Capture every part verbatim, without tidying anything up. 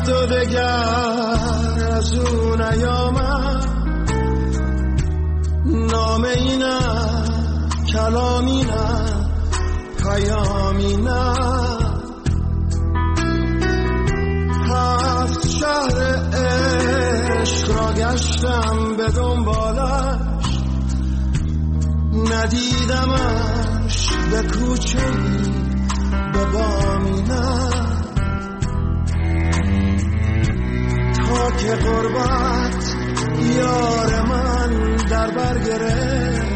رفت و دگر از اون نیامد، نامه ای نه کلامی نه پیامی نه. هفت شهر عشق را گشتم به دنبالش، ندیدمش به کوچه‌ای به بامی نه. تا که غربت یار من در بر گرفت،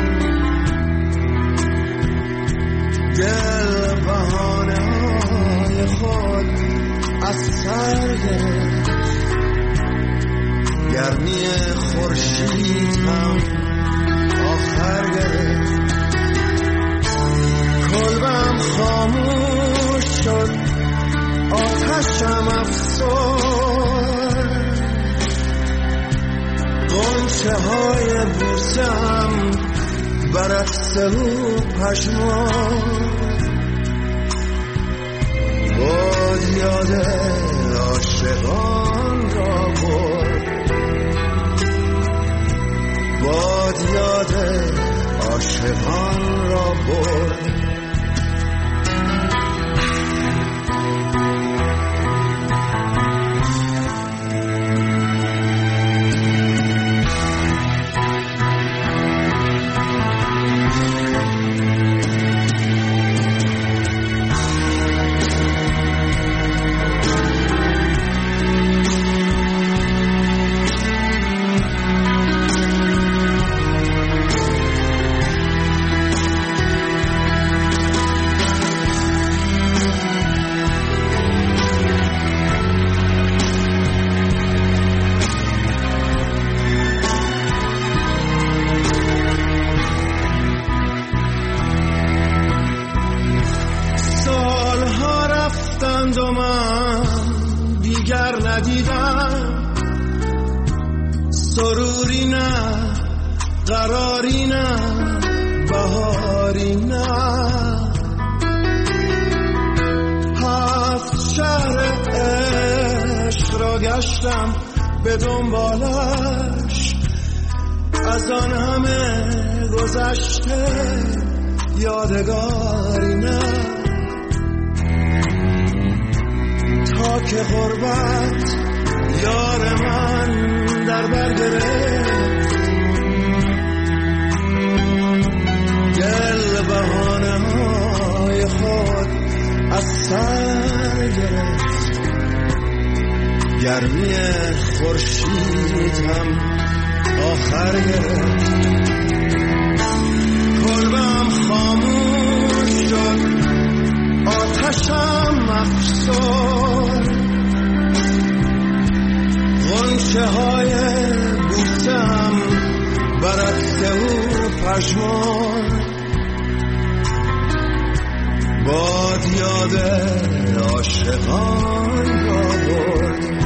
دل بهانه های خود از سر گرفت. گرمی خورشید هم آخر گرفت. کلبم خاموش شد، آتشم افسرد، غنچه های بوسم برعکس او پشمان. باد یاد عاشقان را برد، باد یاد عاشقان را برد. سروری نه قراری نه بهاری نه. هفت شهر عشق را گشتم به دنبالش، از آن همه گذشته یادگاری نه. تا که غربت یار من در بر گرفت، دل بهانه های خود از سر گرفت. گرمی خورشید هم آخر گرفت. کلبم خاموش شد، آتشم افسرد، غنچه های بوسم برعکس او پشمان. باد یاد عاشقان را برد،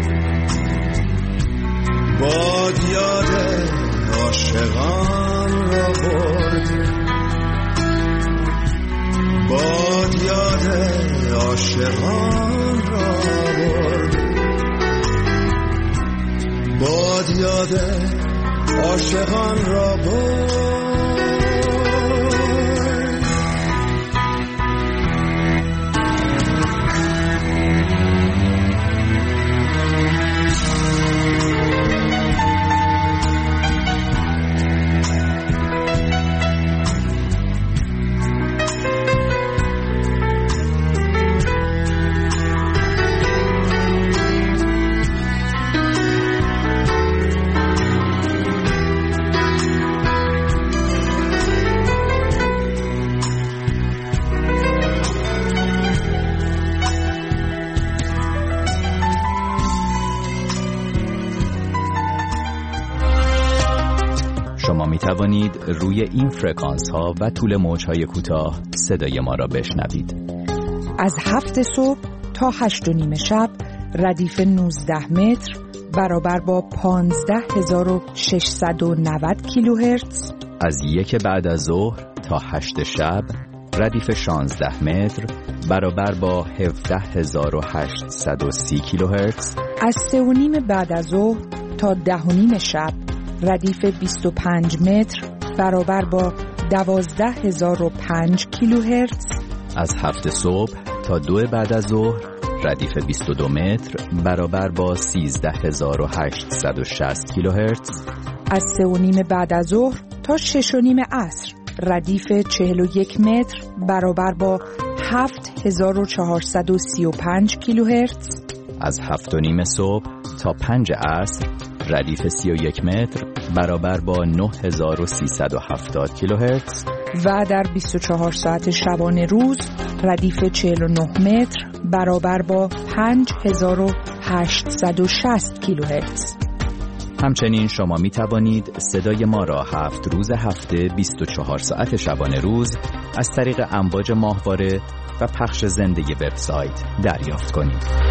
باد یاد عاشقان را برد، باد یاد عاشقان را برد، باد یاد عاشقان را برد. شما می توانید روی این فرکانس ها و طول موج های کوتاه صدای ما را بشنوید. از هفت صبح تا هشت و نیم شب ردیف نوزده متر برابر با پانزده هزار و ششصد و نود کیلوهرتز. از یک بعد از ظهر تا هشت شب ردیف شانزده متر برابر با هفده هزار و هشتصد و سی کیلوهرتز. از سه و نیم بعد از ظهر تا ده و نیم شب ردیف بیست و پنج متر برابر با دوازده هزار و پنج کیلوهرتز. از هفت صبح تا دو بعد از ظهر ردیف بیست و دو متر برابر با سیزده هزار و هشتصد و شصت کیلوهرتز. از سه و نیم بعد از ظهر تا شش و نیم عصر ردیف چهل و یک متر برابر با هفت هزار و چهارصد و سی و پنج کیلوهرتز. از هفت و نیم صبح تا پنج عصر ردیف سی و یک متر برابر با نه هزار و سیصد و هفتاد کیلوهرتز. و در بیست و چهار ساعت شبانه روز ردیف چهل و نه متر برابر با پنج هزار و هشتصد و شصت کیلوهرتز. همچنین شما می توانید صدای ما را هفت روز هفته بیست و چهار ساعت شبانه روز از طریق امواج ماهواره و پخش زنده وبسایت دریافت کنید.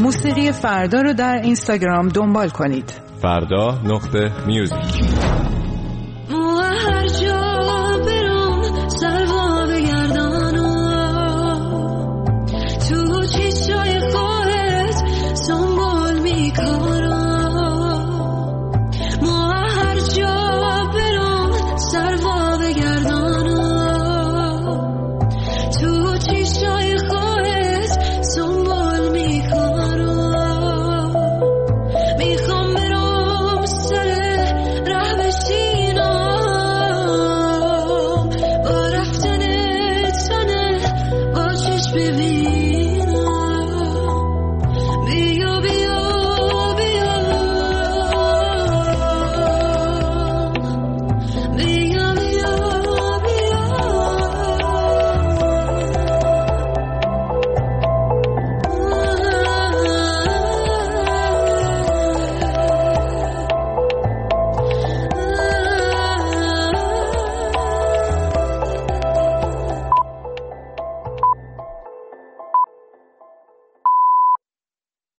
موسیقی فردا رو در اینستاگرام دنبال کنید. فردا نقطه میوزیک.